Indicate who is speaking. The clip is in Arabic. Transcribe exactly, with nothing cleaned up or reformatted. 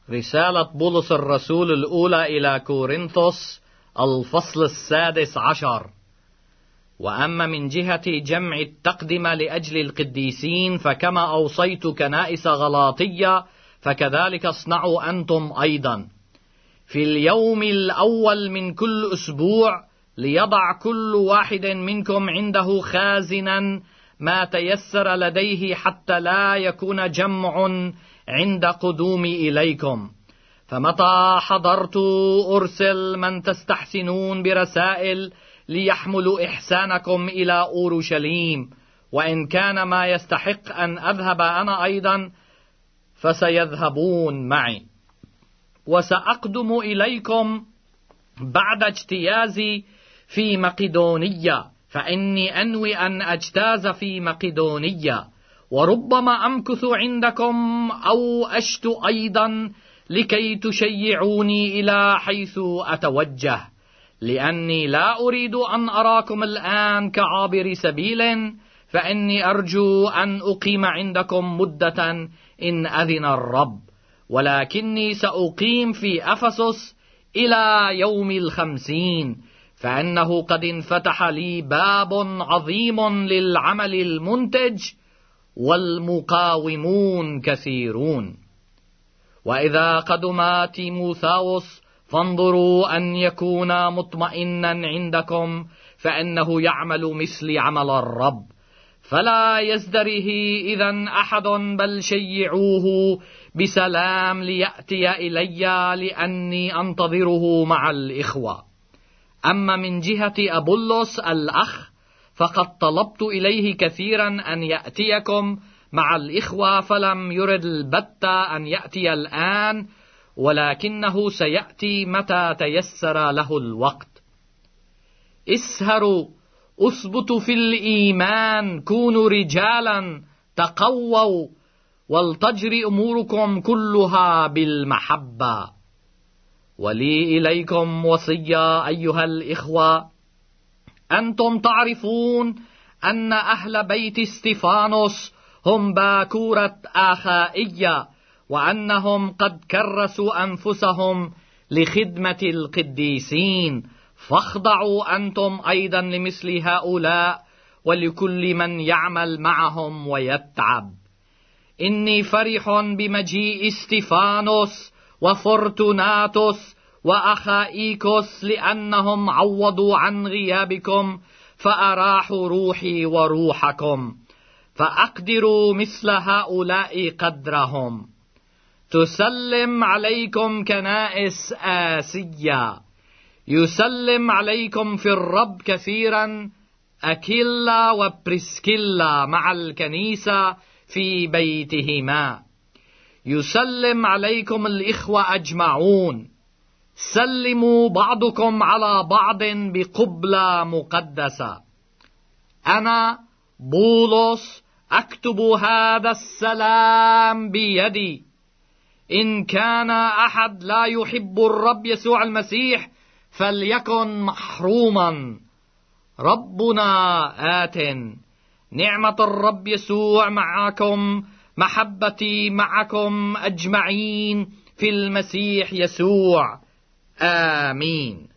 Speaker 1: رسالة بولس الرسول الأولى إلى كورنثوس، الفصل السادس عشر. وأما من جهة جمع التقدمة لأجل القديسين، فكما أوصيت كنائس غلاطية فكذلك اصنعوا أنتم أيضا. في اليوم الأول من كل أسبوع ليضع كل واحد منكم عنده خازنا ما تيسر لديه، حتى لا يكون جمع عند قدومي إليكم. فمتى حضرت أرسل من تستحسنون برسائل ليحملوا إحسانكم إلى أورشليم، وإن كان ما يستحق أن أذهب أنا أيضا فسيذهبون معي. وسأقدم إليكم بعد اجتيازي في مقدونية، فإني أنوي أن أجتاز في مقدونية، وربما أمكث عندكم أو أشت أيضا لكي تشيعوني إلى حيث أتوجه، لأني لا أريد أن أراكم الآن كعابر سبيل، فإني أرجو أن أقيم عندكم مدة إن أذن الرب، ولكني سأقيم في أفسس إلى يوم الخمسين، فإنه قد انفتح لي باب عظيم للعمل المنتج، والمقاومون كثيرون. وإذا قدم تيموثاوس فانظروا أن يكون مطمئنا عندكم، فإنه يعمل مثل عمل الرب، فلا يزدره إذن أحد، بل شيعوه بسلام ليأتي إلي، لأني أنتظره مع الإخوة. أما من جهة أبولس الأخ فقد طلبت إليه كثيرا أن يأتيكم مع الإخوة، فلم يرد البتة أن يأتي الآن، ولكنه سيأتي متى تيسر له الوقت. اسهروا، اثبتوا في الإيمان، كونوا رجالا، تقووا، ولتجري أموركم كلها بالمحبة. ولي إليكم وصية أيها الإخوة، أنتم تعرفون أن أهل بيت استفانوس هم باكورة آخائية، وأنهم قد كرسوا أنفسهم لخدمة القديسين، فاخضعوا أنتم أيضا لمثل هؤلاء ولكل من يعمل معهم ويتعب. إني فرح بمجيء استفانوس وفورتوناتوس وأخائيكوس، لأنهم عوضوا عن غيابكم فأراحوا روحي وروحكم، فأقدروا مثل هؤلاء قدرهم. تسلم عليكم كنائس آسيا. يسلم عليكم في الرب كثيرا أكيلا وبريسكيلا مع الكنيسة في بيتهما. يسلم عليكم الإخوة أجمعون. سلموا بعضكم على بعض بقبلة مقدسة. أنا بولس أكتب هذا السلام بيدي. إن كان أحد لا يحب الرب يسوع المسيح فليكن محروما. ربنا آت. نعمة الرب يسوع معكم، محبتي معكم أجمعين في المسيح يسوع. آمين.